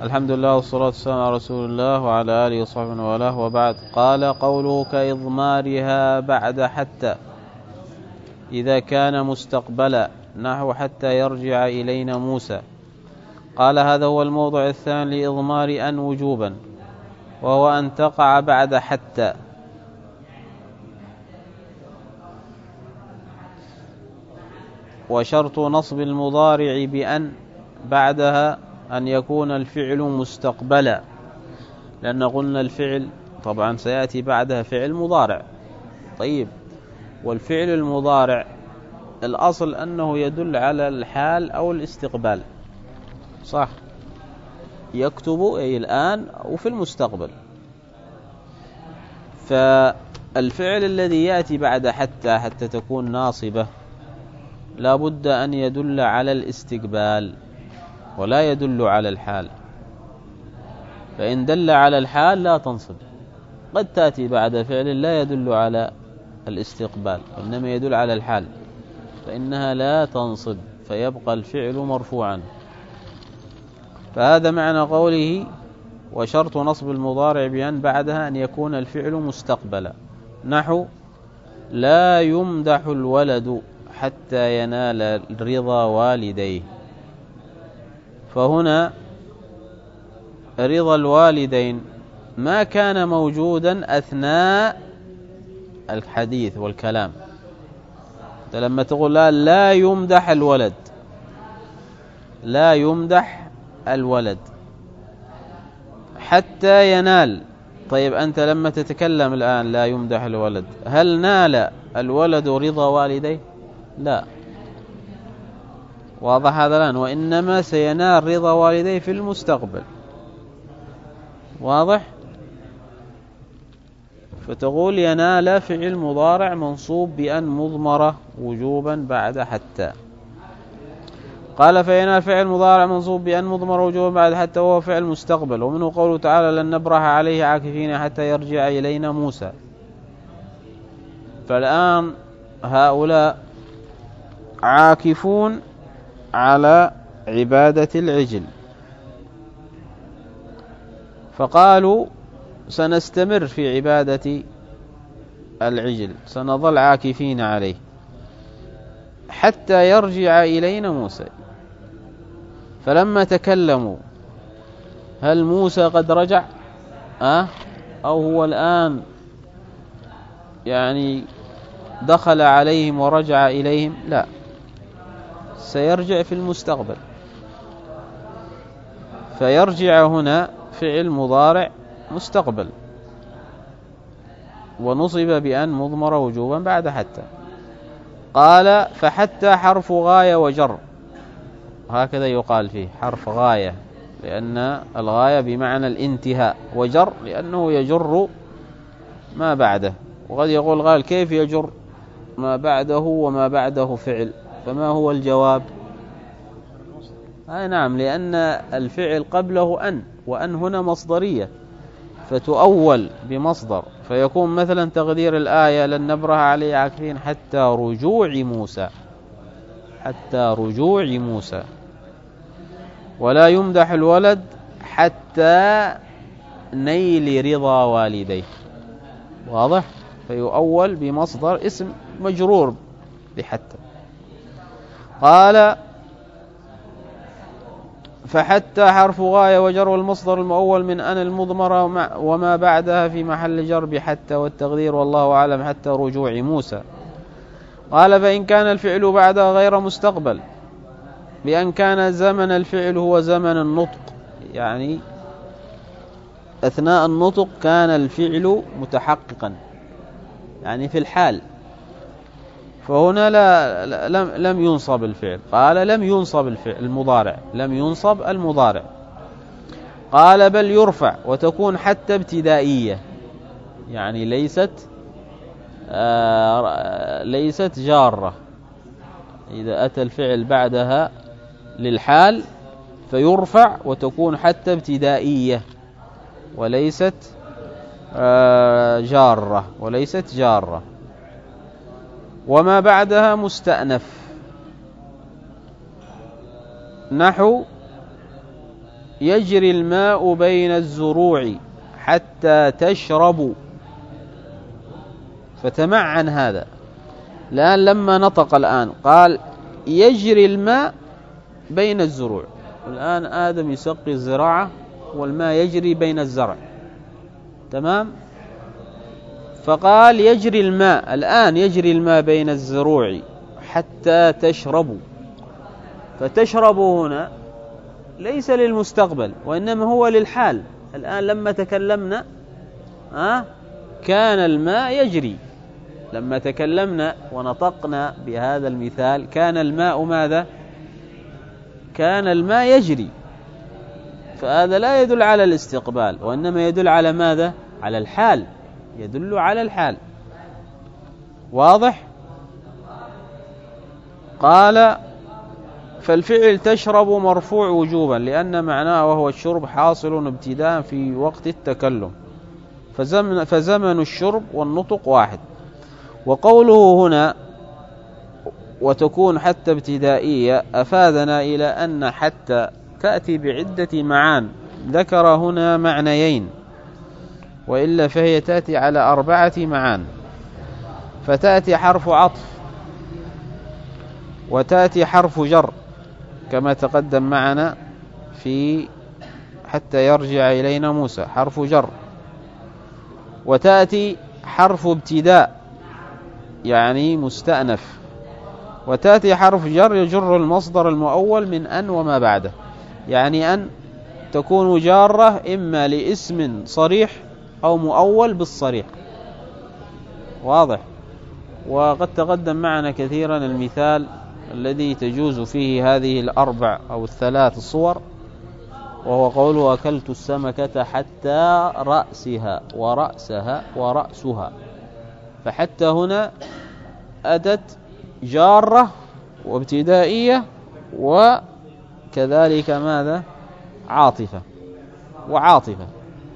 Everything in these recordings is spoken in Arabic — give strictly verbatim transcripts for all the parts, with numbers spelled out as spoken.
الحمد لله والصلاة والسلام على رسول الله وعلى آله وصحبه والاه، وبعد. قال قوله كإضمارها بعد حتى إذا كان مستقبلا نحو حتى يرجع إلينا موسى. قال هذا هو الموضع الثاني لإضمار أن وجوبا، وهو أن تقع بعد حتى. وشرط نصب المضارع بأن بعدها أن يكون الفعل مستقبلا، لأن قلنا الفعل طبعا سيأتي بعدها فعل مضارع. طيب، والفعل المضارع الأصل أنه يدل على الحال أو الاستقبال، صح؟ يكتب أي الآن أو في المستقبل. فالفعل الذي يأتي بعد حتى حتى تكون ناصبة لا بد أن يدل على الاستقبال ولا يدل على الحال. فإن دل على الحال لا تنصب. قد تأتي بعد فعل لا يدل على الاستقبال وإنما يدل على الحال، فإنها لا تنصب، فيبقى الفعل مرفوعا. فهذا معنى قوله وشرط نصب المضارع بأن بعدها أن يكون الفعل مستقبلا، نحو لا يمدح الولد حتى ينال رضا والديه. فهنا رضا الوالدين ما كان موجودا أثناء الحديث والكلام. لما تقول لا, لا يمدح الولد، لا يمدح الولد حتى ينال. طيب، أنت لما تتكلم الآن لا يمدح الولد، هل نال الولد رضا والديه؟ لا، واضح هذا الآن. وإنما سينال رضا والديه في المستقبل، واضح؟ فتقول ينال فعل مضارع منصوب بأن مضمرة وجوبا بعد حتى. قال فينال فعل مضارع منصوب بأن مضمرة وجوبا بعد حتى، وهو فعل مستقبل. ومنه قوله تعالى لن نبرح عليه عاكفين حتى يرجع إلينا موسى. فالآن هؤلاء عاكفون على عبادة العجل، فقالوا سنستمر في عبادة العجل، سنظل عاكفين عليه حتى يرجع إلينا موسى. فلما تكلموا هل موسى قد رجع أه؟ أو هو الآن يعني دخل عليهم ورجع إليهم؟ لا، سيرجع في المستقبل. فيرجع هنا فعل مضارع مستقبل ونصب بأن مضمر وجوبا بعد حتى. قال فحتى حرف غاية وجر، هكذا يقال فيه حرف غاية، لأن الغاية بمعنى الانتهاء، وجر لأنه يجر ما بعده. وقد يقول قال كيف يجر ما بعده وما بعده فعل؟ فما هو الجواب؟ آه نعم، لأن الفعل قبله أن، وأن هنا مصدرية فتؤول بمصدر، فيكون مثلا تقدير الآية لن نبرح عليه عاكفين حتى رجوع موسى، حتى رجوع موسى. ولا يمدح الولد حتى نيل رضا والديه، واضح؟ فيؤول بمصدر اسم مجرور بحتى. قال فحتى حرف غاية وجر، والمصدر المؤول من أن المضمرة وما بعدها في محل جر بحتى، والتقدير والله أعلم حتى رجوع موسى. قال فإن كان الفعل بعدها غير مستقبل بأن كان زمن الفعل هو زمن النطق، يعني أثناء النطق كان الفعل متحققا، يعني في الحال، فهنا لا لم لم ينصب الفعل. قال لم ينصب الفعل المضارع، لم ينصب المضارع. قال بل يرفع، وتكون حتى ابتدائية، يعني ليست آه ليست جارة. إذا أتى الفعل بعدها للحال فيرفع وتكون حتى ابتدائية وليست آه جارة وليست جارة. وما بعدها مستأنف، نحو يجري الماء بين الزروع حتى تشربوا. فتمعن هذا الآن لما نطق الآن قال يجري الماء بين الزروع. الآن آدم يسقي الزراعة والماء يجري بين الزرع، تمام؟ فقال يجري الماء، الآن يجري الماء بين الزروع حتى تشربوا. فتشربوا هنا ليس للمستقبل وإنما هو للحال. الآن لما تكلمنا آه كان الماء يجري، لما تكلمنا ونطقنا بهذا المثال كان الماء ماذا؟ كان الماء يجري. فهذا لا يدل على الاستقبال وإنما يدل على ماذا؟ على الحال، يدل على الحال. واضح؟ قال فالفعل تشرب مرفوع وجوبا لأن معناه وهو الشرب حاصل ابتداء في وقت التكلم، فزمن, فزمن الشرب والنطق واحد. وقوله هنا وتكون حتى ابتدائية أفادنا إلى أن حتى تأتي بعدة معان، ذكر هنا معنيين وإلا فهي تأتي على أربعة معان. فتأتي حرف عطف، وتأتي حرف جر كما تقدم معنا في حتى يرجع إلينا موسى، حرف جر. وتأتي حرف ابتداء يعني مستأنف. وتأتي حرف جر يجر المصدر المؤول من أن وما بعده، يعني أن تكون جارة إما لاسم صريح أو مؤول بالصريح. واضح؟ وقد تقدم معنا كثيرا المثال الذي تجوز فيه هذه الأربع أو الثلاث صور، وهو قوله أكلت السمكة حتى رأسها ورأسها ورأسها. فحتى هنا أتت جارة وابتدائية وكذلك ماذا؟ عاطفة وعاطفة.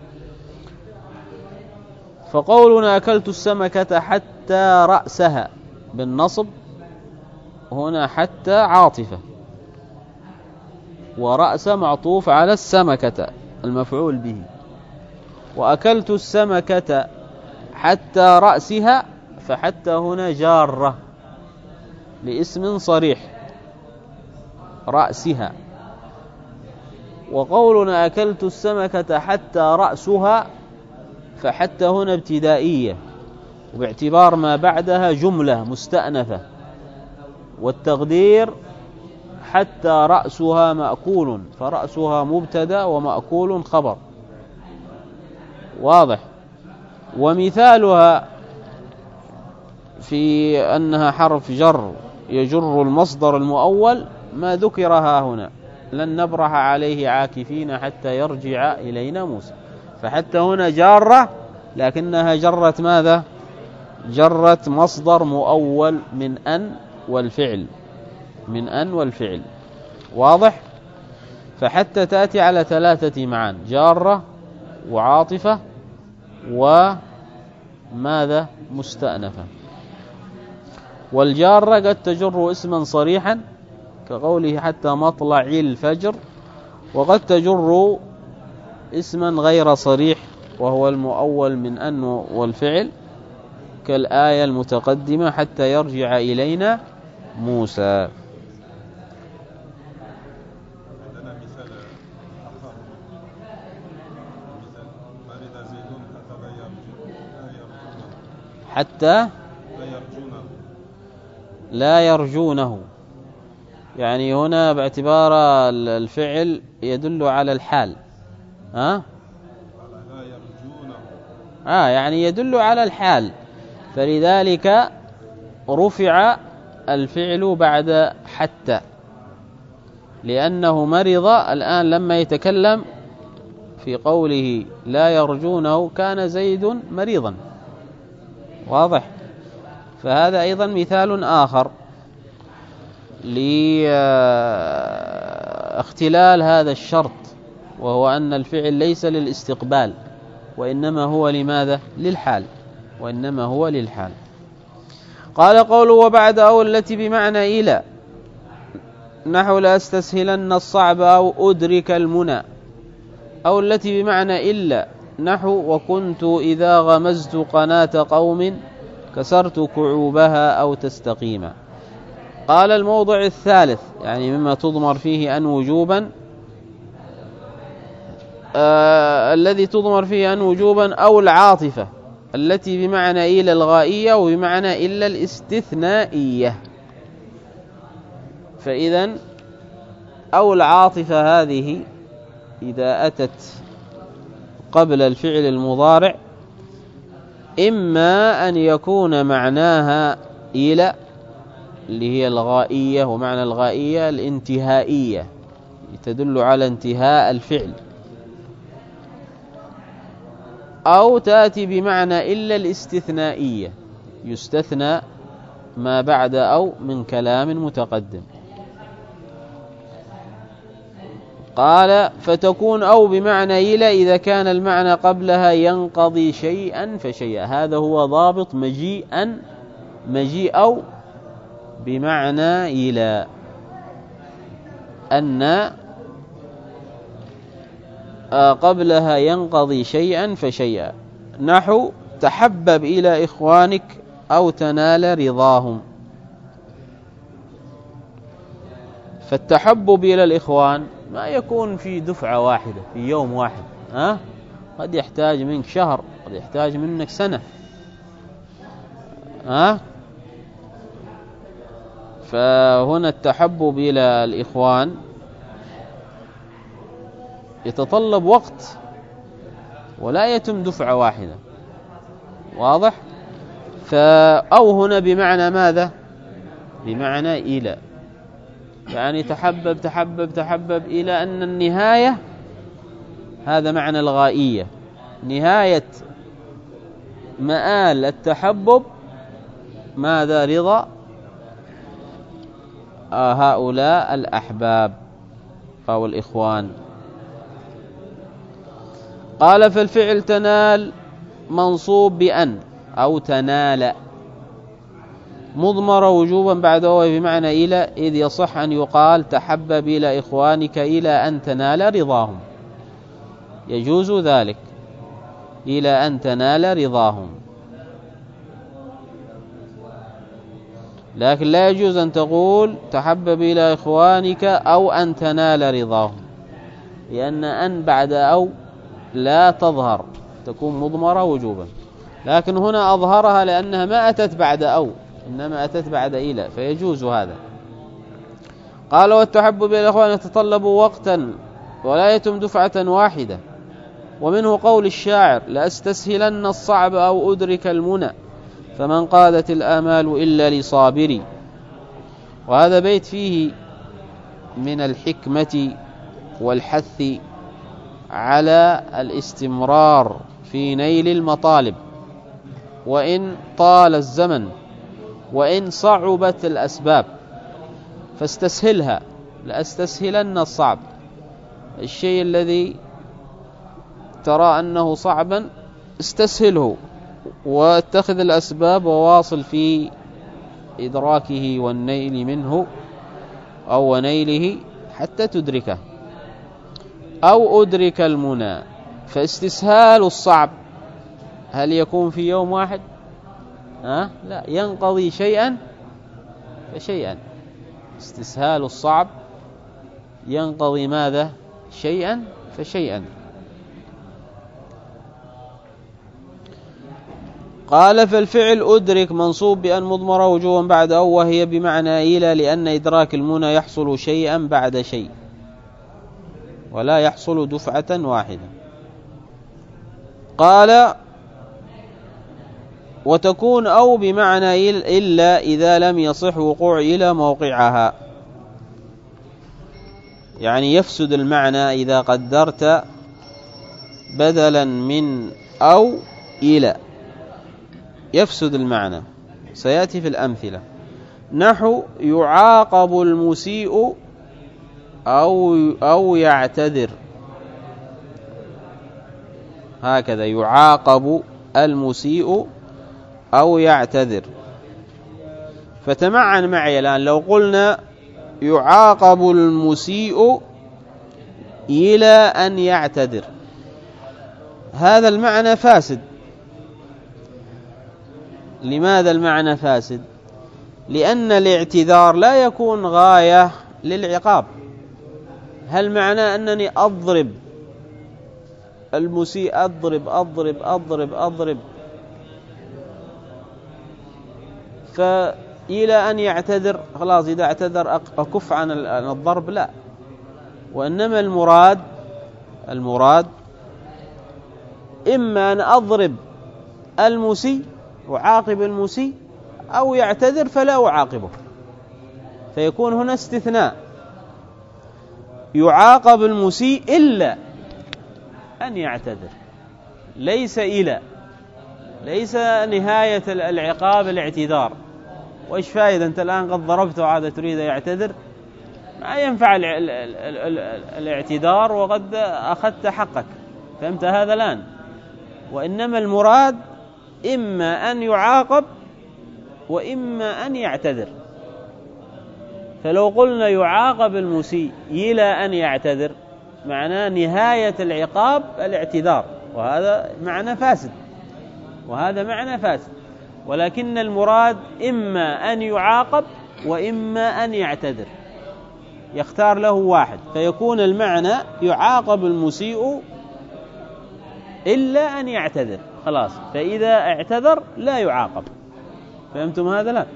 فقولنا أكلت السمكة حتى رأسها بالنصب هنا حتى عاطفة، ورأس معطوف على السمكة المفعول به. وأكلت السمكة حتى رأسها فحتى هنا جارة لاسم صريح رأسها. وقولنا أكلت السمكة حتى رأسها فحتى هنا ابتدائية، وباعتبار ما بعدها جملة مستأنفة، والتقدير حتى رأسها مأكول، فرأسها مبتدأ ومأكول خبر. واضح؟ ومثالها في أنها حرف جر يجر المصدر المؤول ما ذكرها هنا، لن نبرح عليه عاكفين حتى يرجع إلينا موسى. فحتى هنا جارة لكنها جرت ماذا؟ جرت مصدر مؤول من أن والفعل، من أن والفعل. واضح؟ فحتى تأتي على ثلاثة معان، جارة وعاطفة وماذا؟ مستأنفة. والجارة قد تجر اسما صريحا كقوله حتى مطلع الفجر، وقد تجر اسما غير صريح وهو المؤول من أن والفعل كالآية المتقدمة حتى يرجع إلينا موسى. حتى لا يرجونه، يعني هنا باعتبار الفعل يدل على الحال. ها؟ آه يعني يدل على الحال، فلذلك رفع الفعل بعد حتى لأنه مرض. الآن لما يتكلم في قوله لا يرجونه كان زيد مريضا. واضح؟ فهذا أيضا مثال آخر لاختلال هذا الشرط، وهو أن الفعل ليس للاستقبال وإنما هو لماذا؟ للحال، وإنما هو للحال. قال قوله وبعد أو التي بمعنى إلى، نحو لا استسهلن الصعب أو أدرك المنى. أو التي بمعنى إلا، نحو وكنت إذا غمزت قناة قوم كسرت كعوبها أو تستقيما. قال الموضع الثالث يعني مما تضمر فيه أن وجوبا آه الذي تضمر فيه أن وجوبا أو العاطفة التي بمعنى إلى الغائية وبمعنى إلا الاستثنائية. فإذا أو العاطفة هذه إذا أتت قبل الفعل المضارع إما أن يكون معناها إلى اللي هي الغائية، ومعنى الغائية الانتهائية تدل على انتهاء الفعل، أو تأتي بمعنى إلا الاستثنائية يستثنى ما بعد أو من كلام متقدم. قال فتكون أو بمعنى إلى إذا كان المعنى قبلها ينقضي شيئا فشيئا. هذا هو ضابط مجيئا مجيء أو بمعنى إلى، أن قبلها ينقضي شيئا فشيئا، نحو تحبب إلى إخوانك أو تنال رضاهم. فالتحبب إلى الإخوان ما يكون في دفعة واحدة في يوم واحد، ها؟ قد يحتاج منك شهر، قد يحتاج منك سنة، ها؟ فهنا التحبب إلى الإخوان يتطلب وقت ولا يتم دفعة واحدة، واضح؟ فأو هنا بمعنى ماذا؟ بمعنى إلى، يعني تحبب تحبب تحبب إلى أن النهاية، هذا معنى الغائية، نهاية مآل التحبب ماذا؟ رضا هؤلاء الأحباب أو الإخوان. قال فالفعل تنال منصوب بأن أو تنال مضمر وجوبا بعد هو بمعنى إلى، إذ يصح أن يقال تحبب إلى إخوانك إلى أن تنال رضاهم، يجوز ذلك إلى أن تنال رضاهم، لكن لا يجوز أن تقول تحبب إلى إخوانك أو أن تنال رضاهم، لأن أن بعد أو لا تظهر، تكون مضمرة وجوبا، لكن هنا أظهرها لأنها ما أتت بعد أو، إنما أتت بعد إلى، فيجوز هذا. قال والتحبب إلى الإخوان يتطلب وقتا ولا يتم دفعة واحدة، ومنه قول الشاعر لأستسهلن الصعب أو أدرك المنى فمن قادت الآمال إلا لصابري. وهذا بيت فيه من الحكمة والحث على الاستمرار في نيل المطالب، وإن طال الزمن وإن صعبت الأسباب فاستسهلها. لأستسهلن الصعب، الشيء الذي ترى أنه صعبا استسهله واتخذ الأسباب وواصل في إدراكه والنيل منه أو ونيله حتى تدركه. أو أدرك المنى، فاستسهال الصعب هل يكون في يوم واحد؟ ها؟ لا، ينقضي شيئا فشيئا. استسهال الصعب ينقضي ماذا؟ شيئا فشيئا. قال فالفعل أدرك منصوب بأن مضمر وجوبا بعد أو، وهي بمعنى إلى، لأن إدراك المنى يحصل شيئا بعد شيء ولا يحصل دفعة واحدة. قال وتكون أو بمعنى إلا إذا لم يصح وقوع إلى موقعها، يعني يفسد المعنى إذا قدرت بدلا من أو إلى، يفسد المعنى، سيأتي في الأمثلة. نحو يعاقب المسيء أو أو يعتذر، هكذا يعاقب المسيء أو يعتذر. فتمعن معي الآن، لو قلنا يعاقب المسيء إلى أن يعتذر. هذا المعنى فاسد. لماذا المعنى فاسد؟ لأن الاعتذار لا يكون غاية للعقاب. هل معنى أنني أضرب المسيء، أضرب أضرب أضرب أضرب فإلى أن يعتذر خلاص إذا اعتذر أكف عن الضرب؟ لا. وإنما المراد المراد إما أن أضرب المسيء وعاقب المسيء، أو يعتذر فلا أعاقبه، فيكون هنا استثناء. يعاقب المسيء إلا أن يعتذر، ليس إلى، ليس نهاية العقاب الاعتذار. وإيش فائدة أنت الآن قد ضربته وعاد تريد يعتذر؟ ما ينفع الاعتذار وقد أخذت حقك. فهمت هذا الآن؟ وإنما المراد إما أن يعاقب وإما أن يعتذر. فلو قلنا يعاقب المسيء إلى أن يعتذر معناه نهاية العقاب الاعتذار، وهذا معنى فاسد، وهذا معنى فاسد. ولكن المراد إما أن يعاقب وإما أن يعتذر، يختار له واحد، فيكون المعنى يعاقب المسيء إلا أن يعتذر خلاص، فإذا اعتذر لا يعاقب. فهمتم هذا؟ لا.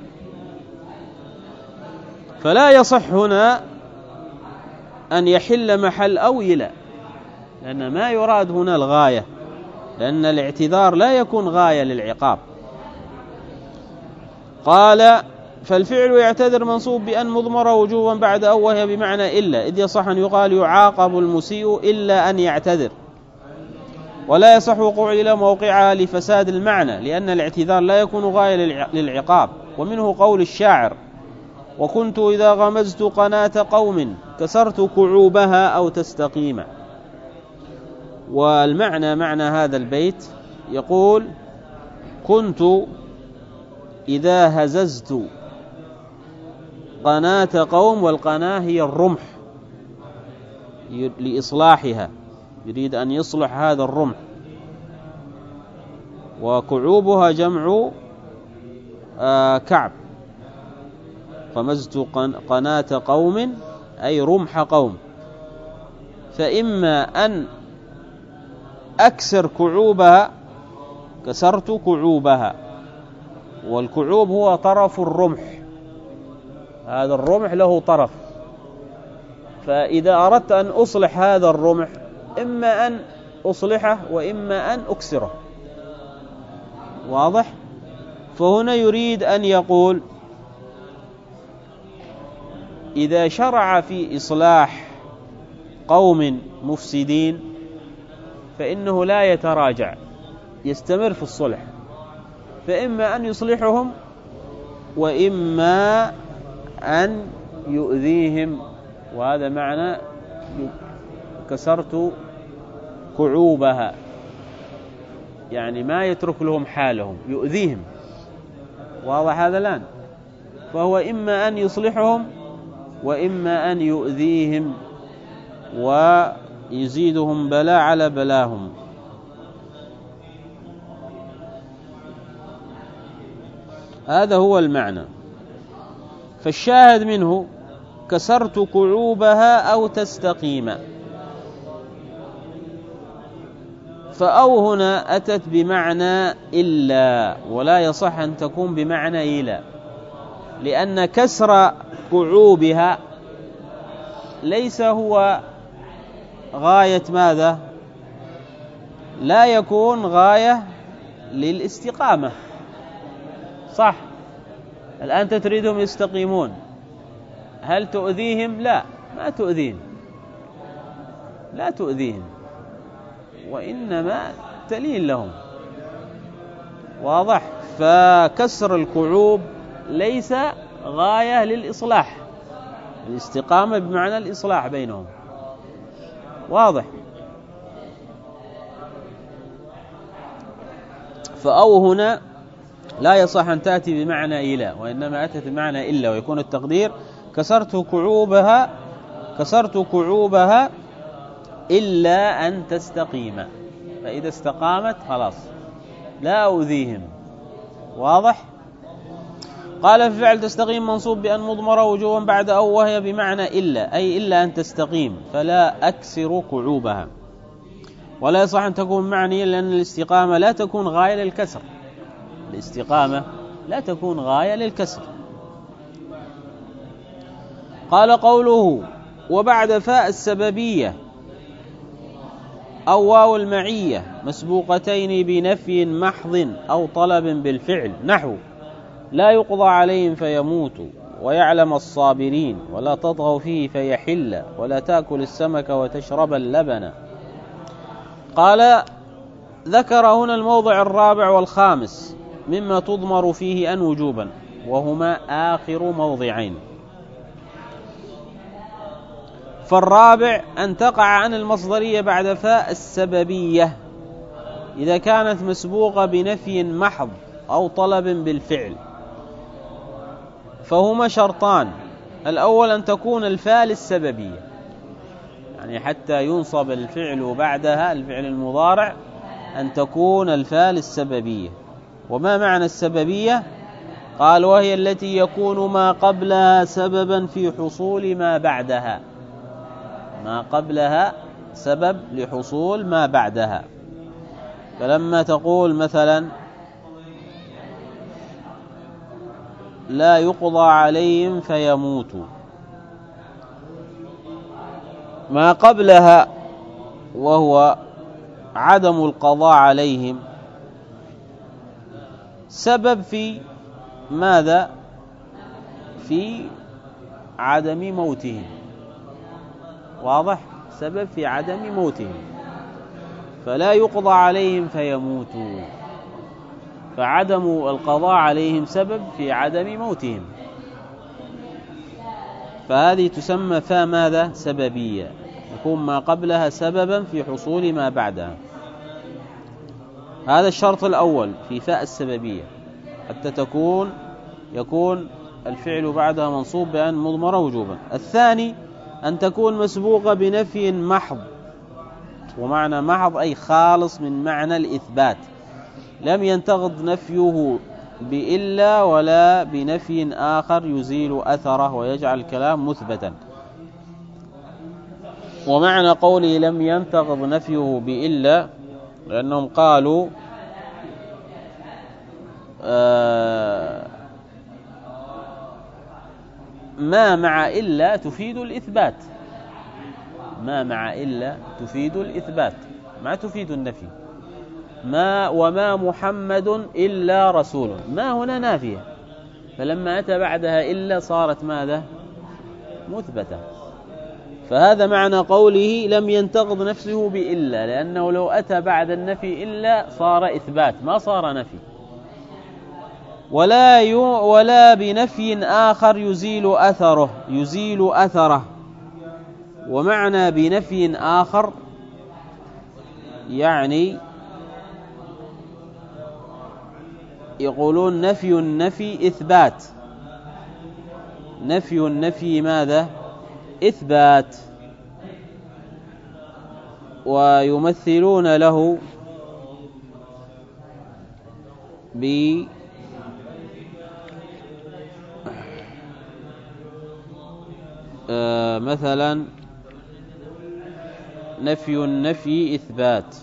فلا يصح هنا أن يحل محل أو إلى، لأن ما يراد هنا الغاية، لأن الاعتذار لا يكون غاية للعقاب. قال: فالفعل يعتذر منصوب بأن مضمرة وجوبا بعد أو، وهي بمعنى إلا، إذ يصح أن يقال يعاقب المسيء إلا أن يعتذر، ولا يصح وقوع إلى موقعها لفساد المعنى، لأن الاعتذار لا يكون غاية للعقاب. ومنه قول الشاعر: وكنت إذا غمزت قناة قوم كسرت كعوبها أو تستقيم. والمعنى معنى هذا البيت يقول: كنت إذا هززت قناة قوم، والقناة هي الرمح لإصلاحها، يريد أن يصلح هذا الرمح، وكعوبها جمع آه كعب. غمزت قناة قوم أي رمح قوم، فإما أن أكسر كعوبها، كسرت كعوبها، والكعوب هو طرف الرمح، هذا الرمح له طرف، فإذا أردت أن أصلح هذا الرمح إما أن أصلحه وإما أن أكسره. واضح؟ فهنا يريد أن يقول: إذا شرع في إصلاح قوم مفسدين فإنه لا يتراجع، يستمر في الصلح، فإما أن يصلحهم وإما أن يؤذيهم. وهذا معنى كسرت كعوبها، يعني ما يترك لهم حالهم، يؤذيهم. واضح هذا الآن؟ فهو إما أن يصلحهم وإما أن يؤذيهم ويزيدهم بلاء على بلاهم. هذا هو المعنى. فالشاهد منه: كسرت كعوبها أو تستقيم. فأو هنا أتت بمعنى إلا، ولا يصح أن تكون بمعنى إلى، لأن كسر كعوبها ليس هو غاية ماذا؟ لا يكون غاية للاستقامة، صح؟ الآن تريدهم يستقيمون، هل تؤذيهم؟ لا، ما تؤذيهم، لا تؤذيهم، وإنما تلين لهم. واضح؟ فكسر الكعوب ليس غاية للإصلاح، الاستقامة بمعنى الإصلاح بينهم. واضح؟ فأو هنا لا يصح أن تأتي بمعنى إلى، وإنما أتت بمعنى إلا، ويكون التقدير: كسرت كعوبها، كسرت كعوبها إلا أن تستقيم، فإذا استقامت خلاص لا أؤذيهم. واضح؟ قال في فعل تستقيم منصوب بأن مضمرة وجوبا بعد أو وهي بمعنى إلا، أي إلا أن تستقيم فلا أكسر كعوبها. ولا يصح أن تكون معنيا لأن الاستقامة لا تكون غاية للكسر، الاستقامة لا تكون غاية للكسر. قال قوله وبعد فاء السببية أو واو المعية مسبوقتين بنفي محض أو طلب بالفعل، نحو لا يقضى عليهم فيموتوا، ويعلم الصابرين، ولا تطغوا فيه فيحل، ولا تأكل السمك وتشرب اللبن. قال ذكر هنا الموضع الرابع والخامس مما تضمر فيه أن وجوبا، وهما آخر موضعين. فالرابع أن تقع عن المصدرية بعد فاء السببية إذا كانت مسبوقة بنفي محض أو طلب بالفعل، فهما شرطان. الأول أن تكون الفاء للسببية، يعني حتى ينصب الفعل بعدها الفعل المضارع أن تكون الفاء للسببية. وما معنى السببية؟ قال وهي التي يكون ما قبلها سببا في حصول ما بعدها، ما قبلها سبب لحصول ما بعدها. فلما تقول مثلا لا يقضى عليهم فيموتوا، ما قبلها وهو عدم القضاء عليهم سبب في ماذا؟ في عدم موتهم. واضح؟ سبب في عدم موتهم، فلا يقضى عليهم فيموتوا، فعدم القضاء عليهم سبب في عدم موتهم، فهذه تسمى فاء ماذا؟ سببية، يكون ما قبلها سببا في حصول ما بعدها. هذا الشرط الأول في فاء السببية، حتى تكون يكون الفعل بعدها منصوب بأن مضمرة وجوبا. الثاني أن تكون مسبوقة بنفي محض، ومعنى محض أي خالص من معنى الإثبات، لم ينتقض نفيه بإلا ولا بنفي آخر يزيل أثره ويجعل الكلام مثبتا. ومعنى قوله لم ينتقض نفيه بإلا لأنهم قالوا آه ما مع إلا تفيد الإثبات، ما مع إلا تفيد الإثبات ما تفيد النفي. ما وما محمد إلا رسول، ما هنا نافية، فلما أتى بعدها إلا صارت ماذا؟ مثبتة. فهذا معنى قوله لم ينتقض نفسه بإلا، لأنه لو أتى بعد النفي إلا صار إثبات ما صار نفي. ولا ولا بنفي آخر يزيل أثره، يزيل أثره. ومعنى بنفي آخر يعني يقولون نفي النفي إثبات، نفي النفي ماذا؟ إثبات. ويمثلون له ب آه مثلا نفي النفي إثبات.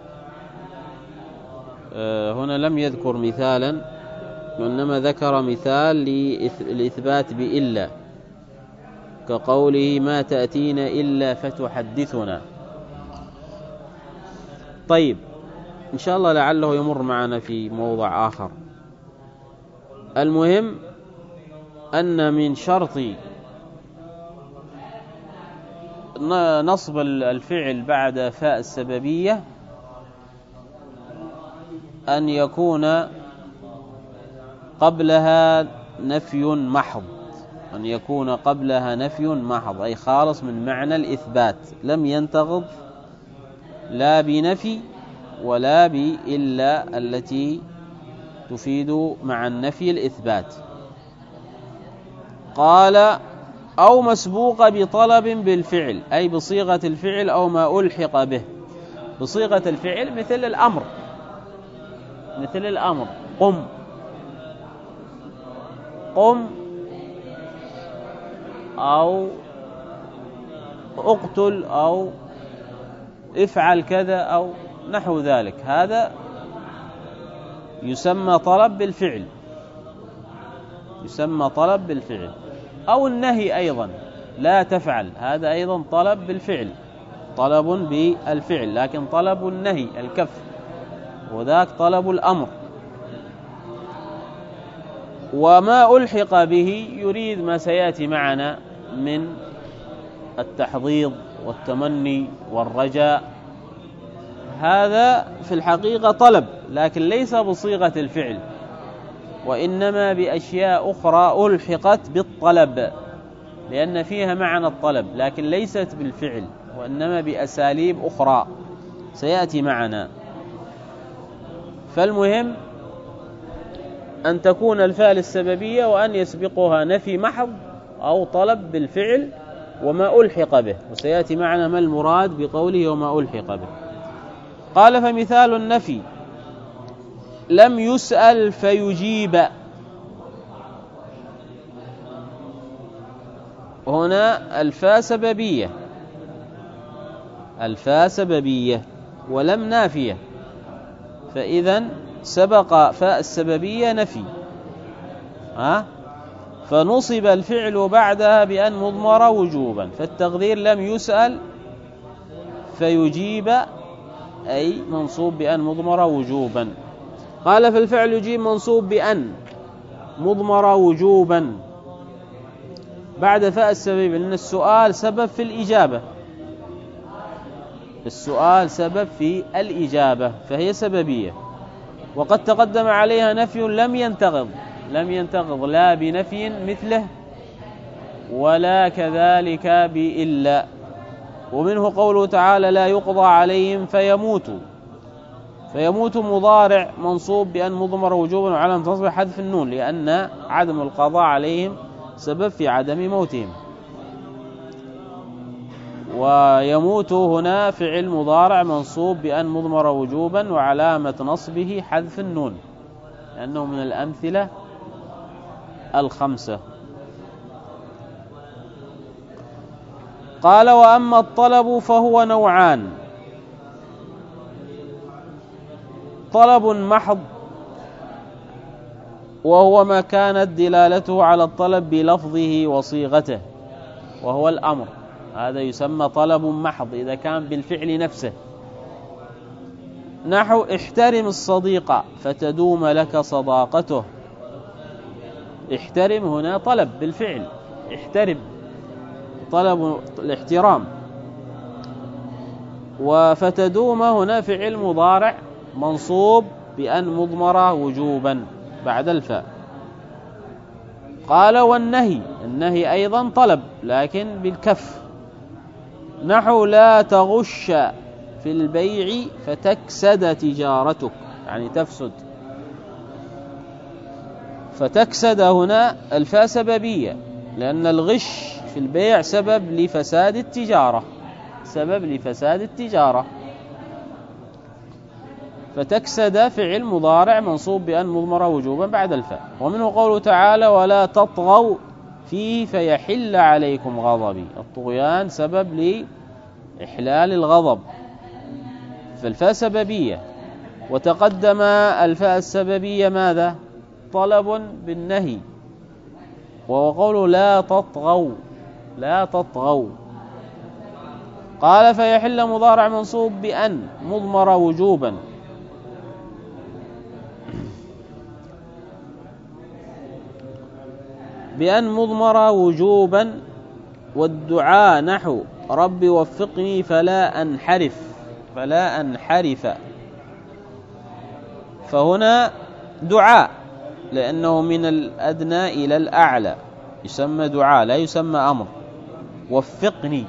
آه هنا لم يذكر مثالا، وإنما ذكر مثال للإثبات بإلا، كقوله ما تأتين إلا فتحدثنا. طيب إن شاء الله لعله يمر معنا في موضع آخر. المهم أن من شرط نصب الفعل بعد فاء السببية أن يكون قبلها نفي محض، أن يكون قبلها نفي محض أي خالص من معنى الإثبات، لم ينتقض لا بنفي ولا بإلا التي تفيد مع النفي الإثبات. قال أو مسبوقة بطلب بالفعل أي بصيغة الفعل أو ما ألحق به. بصيغة الفعل مثل الأمر، مثل الأمر قم، قم، أو اقتل، أو افعل كذا، أو نحو ذلك. هذا يسمى طلب بالفعل، يسمى طلب بالفعل. أو النهي أيضا، لا تفعل، هذا أيضا طلب بالفعل، طلب بالفعل، لكن طلب النهي الكف، وذاك طلب الأمر. وما ألحق به يريد ما سيأتي معنا من التحضيض والتمني والرجاء، هذا في الحقيقة طلب لكن ليس بصيغة الفعل، وإنما بأشياء أخرى ألحقت بالطلب لأن فيها معنى الطلب، لكن ليست بالفعل وإنما بأساليب أخرى سيأتي معنا. فالمهم أن تكون الفعل السببية وأن يسبقها نفي محض أو طلب بالفعل وما ألحق به، وسيأتي معنا ما المراد بقوله وما ألحق به. قال فمثال النفي لم يسأل فيجيب. هنا الفاء سببية، الفاء سببية ولم نافية، فإذن سبق فاء السببية نفي، ها؟ فنصب الفعل بعدها بأن مضمر وجوبا، فالتقدير لم يسأل فيجيب أي منصوب بأن مضمر وجوبا. قال فالفعل يجيب منصوب بأن مضمر وجوبا بعد فاء السبب، لأن السؤال سبب في الإجابة، السؤال سبب في الإجابة فهي سببية. وقد تقدم عليها نفي لم ينتقض، لم ينتقض لا بنفي مثله ولا كذلك بإلا. ومنه قوله تعالى لا يقضى عليهم فيموتوا، فيموت مضارع منصوب بأن مضمر وجوبا وعلامة نصبه حذف النون، لأن عدم القضاء عليهم سبب في عدم موتهم. ويموت هنا فعل مضارع منصوب بأن مضمر وجوبا وعلامة نصبه حذف النون، لأنه من الأمثلة الخمسة. قال وأما الطلب فهو نوعان: طلب محض وهو ما كانت دلالته على الطلب بلفظه وصيغته وهو الأمر، هذا يسمى طلب محض إذا كان بالفعل نفسه، نحو احترم الصديق فتدوم لك صداقته. احترم هنا طلب بالفعل، احترم طلب الاحترام. وفتدوم هنا فعل مضارع منصوب بأن مضمر وجوبا بعد الفاء. قال والنهي، النهي أيضا طلب لكن بالكف، نحو لا تغش في البيع فتكسد تجارتك، يعني تفسد. فتكسد هنا الفاء سببية، لأن الغش في البيع سبب لفساد التجارة، سبب لفساد التجارة. فتكسد فعل مضارع منصوب بأن مضمر وجوبا بعد الفاء. ومنه قوله تعالى ولا تطغوا فيه فيحل عليكم غضبي، الطغيان سبب لإحلال الغضب، فالفاء سببية. وتقدم الفاء السببية ماذا؟ طلب بالنهي، وهو قوله لا تطغوا، لا تطغوا. قال فيحل مضارع منصوب بأن مضمر وجوبا، بأن مضمر وجوبا. والدعاء نحو رب وفقني فلا أنحرف، فلا أنحرف، فهنا دعاء لأنه من الأدنى إلى الأعلى يسمى دعاء لا يسمى أمر. وفقني،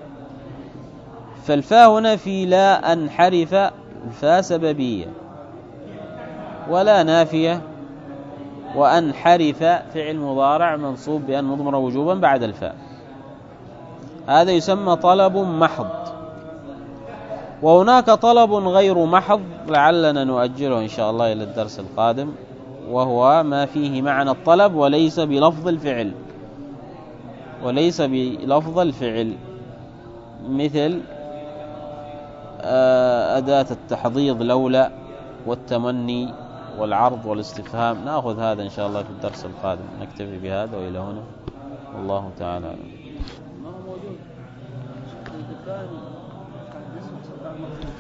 فالفاء هنا في لا أنحرف الفاء سببية ولا نافية، وأنحرف فعل مضارع منصوب بأن مضمر وجوبا بعد الفاء. هذا يسمى طلب محض. وهناك طلب غير محض لعلنا نؤجله إن شاء الله إلى الدرس القادم، وهو ما فيه معنى الطلب وليس بلفظ الفعل، وليس بلفظ الفعل، مثل أداة التحضيض لولا، والتمني، والعرض والاستفهام. نأخذ هذا إن شاء الله في الدرس القادم. نكتفي بهذا وإلى هنا، والله تعالى أعلم.